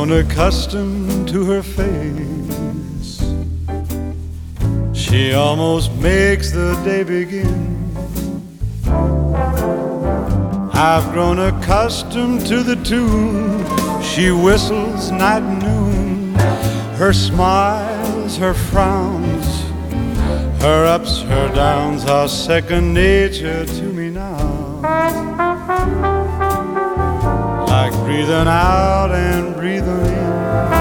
grown accustomed to her face. She almost makes the day begin. I've grown accustomed to the tune she whistles night and noon. Her smiles, her frowns, her ups, her downs are second nature to me now. Like breathing out and breathing in.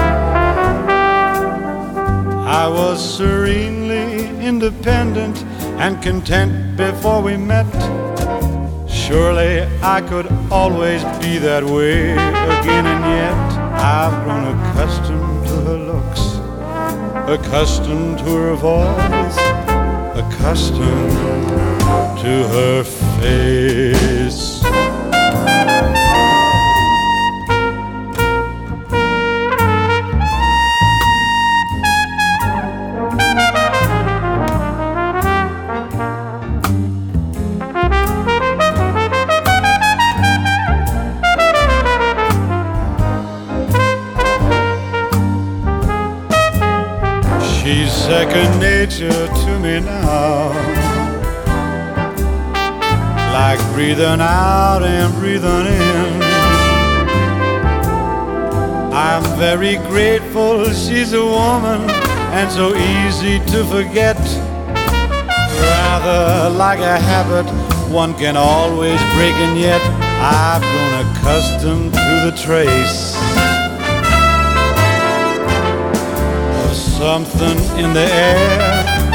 I was serenely independent and content before we met. Surely I could always be that way again, and yet I've grown accustomed to her looks, accustomed to her voice, accustomed to her face. She's second nature to me now. Like breathing out and breathing in. I'm very grateful she's a woman and so easy to forget. Rather like a habit one can always break, and yet I've grown accustomed to the trace. Something in the air